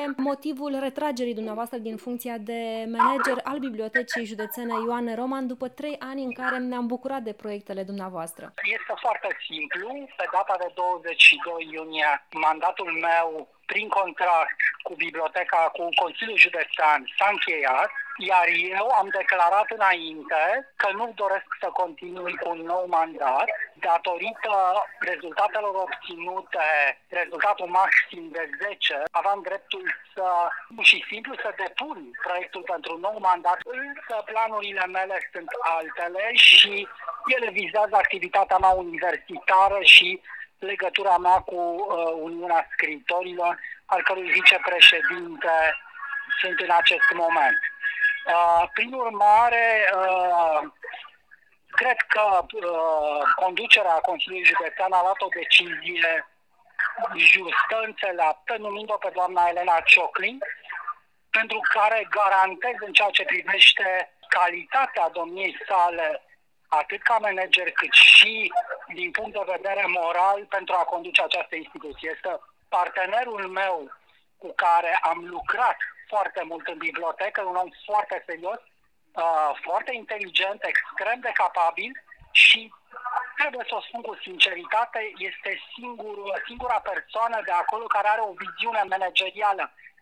motivul retragerii dumneavoastră din funcția de manager al Bibliotecii Județene Ioan Roman după 3 ani în care ne-am bucurat de proiectele dumneavoastră? Este foarte simplu. Pe data de 22 iunie, mandatul meu prin contract cu biblioteca, cu Consiliul Județean s-a încheiat, iar eu am declarat înainte că nu doresc să continui cu un nou mandat datorită rezultatelor obținute, rezultatul maxim de 10, aveam dreptul pur și simplu să depun proiectul pentru un nou mandat, însă planurile mele sunt altele și ele vizează activitatea mea universitară și legătura mea cu Uniunea Scriitorilor, al cărui vicepreședinte sunt în acest moment. Prin urmare, cred că conducerea Consiliului Județean a luat o decizie justă, înțeleaptă, numind-o pe doamna Elena Cioclin, pentru care garantez în ceea ce privește calitatea domniei sale, atât ca manager, cât și din punct de vedere moral, pentru a conduce această instituție. Este partenerul meu cu care am lucrat foarte mult în bibliotecă, un om foarte serios, foarte inteligent, extrem de capabil și, trebuie să o spun cu sinceritate, este singura persoană de acolo care are o viziune managerială